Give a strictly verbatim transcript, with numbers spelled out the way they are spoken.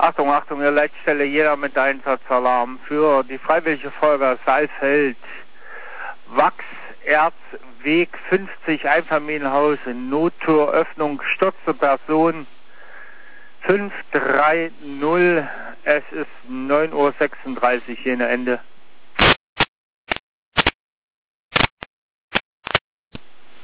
Achtung, Achtung, ihr Leitstelle, jeder mit Einsatzalarm für die Freiwillige Feuerwehr Saalfeld. Wachserzweg fünfzig, Einfamilienhaus, Nottüröffnung, stürzte Person fünf drei null, es ist neun Uhr sechsunddreißig, jene Ende.